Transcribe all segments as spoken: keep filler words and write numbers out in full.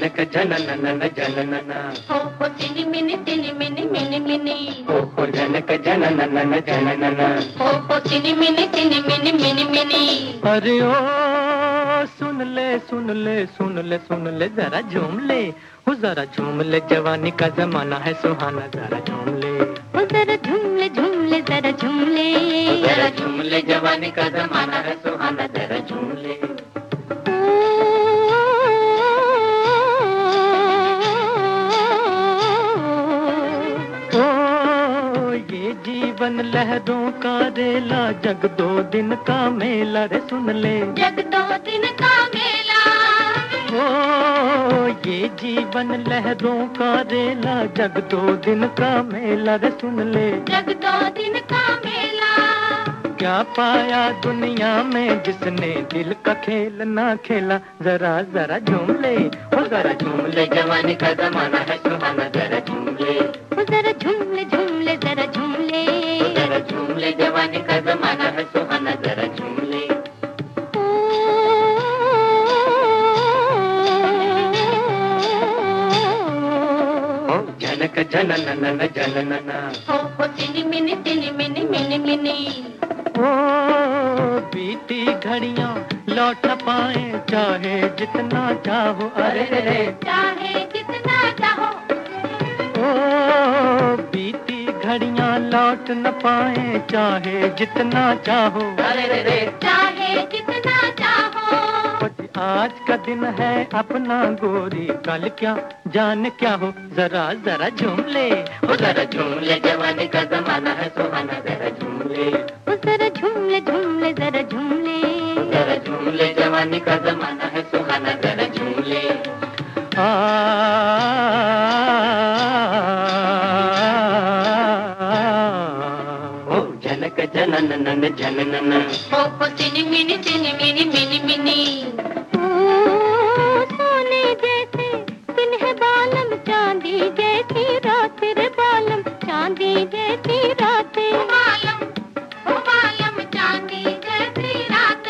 जनक जननन जननन हो हो तिनि मिनि तिनि मिनि मिनि मिनि हो हो जनक जननन जननन हो हो तिनि मिनि तिनि मिनि मिनि मिनि। अरे ओ सुन ले सुन ले सुन ले सुन ले जरा झूम ले, हो जरा झूम ले, जवानी का जमाना है सुहाना, जरा झूम ले, हो जरा झूम ले झूम ले जरा झूम ले, जरा झूम ले, जवानी का जमाना है सुहाना, जरा झूम ले। जीवन लहरों का रेला, जग दो दिन का मेला रे सुन ले, जग दो दिन का मेला। ओ ये जीवन लहरों का रेला, जग दो दिन का मेला रे सुन ले, जग दो दिन का मेला। क्या पाया दुनिया में जिसने दिल का खेल ना खेला, जरा जरा झूम ले, ओ जरा झूम ले, जवानी का जमाना है सुहाना, जरा झूम ले, ओ जरा झूम ले झूम ले जरा झूम ले, जरा झूम ले, जवानी का जमाना है सुहाना, जरा झूम ले। ओ जनक जननन जननन हो हो तिनि मिनि तिनि मिनि मिनि मिनि। ओ बीती घड़ियां लौट न पाए, चाहे जितना चाहो, अरे रे चाहे जितना चाहो। ओ बीती घड़ियां लौट न पाए, चाहे जितना चाहो, अरे रे रे चाहे जितना चाहो। आज का दिन है अपना गोरी, कल क्या जाने क्या हो, जरा जरा झूम ले, ओ जरा झूम ले, जवानी का जमाना है सुहाना, जरा झूम ले, ओ जरा झूम ले झूम ले जरा झूम ले, जरा झूम ले, जवानी का जमाना है सुहाना, जरा झूम ले। आ ओ जनक जननन जननन हो हो तिनि मिनि तिनि मिनि मिनि मिनि। सोने जैसे दिन है बालम, चांदी जैसी रात रे बालम, चांदी जैसी रात, बालम ओ बालम चांदी जैसी रात।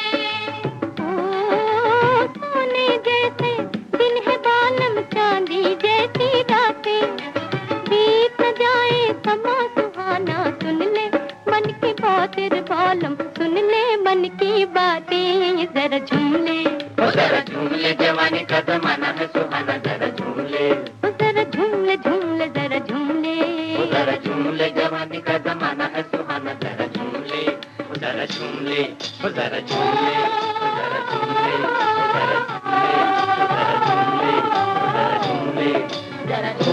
ओ सोने जैसे दिन है बालम, चांदी जैसी रात, बीत न जाए समा सुहाना, सुन ले मन की बात रे बालम, सुन ले मन की बातें, जरा झूम ले, ओ जरा झूम ले, जवानी का जमाना है सुहाना, जरा झूम ले, ओ जरा झूम ले झूम ले जरा झूम ले, ओ जरा झूम ले, जवानी का जमाना है सुहाना, जरा झूम ले, ओ जरा झूम ले, ओ जरा झूम ले, ओ जरा झूम ले, ओ जरा झूम ले, ओ जरा झूम ले, ओ जरा झूम ले, जरा झूम ले।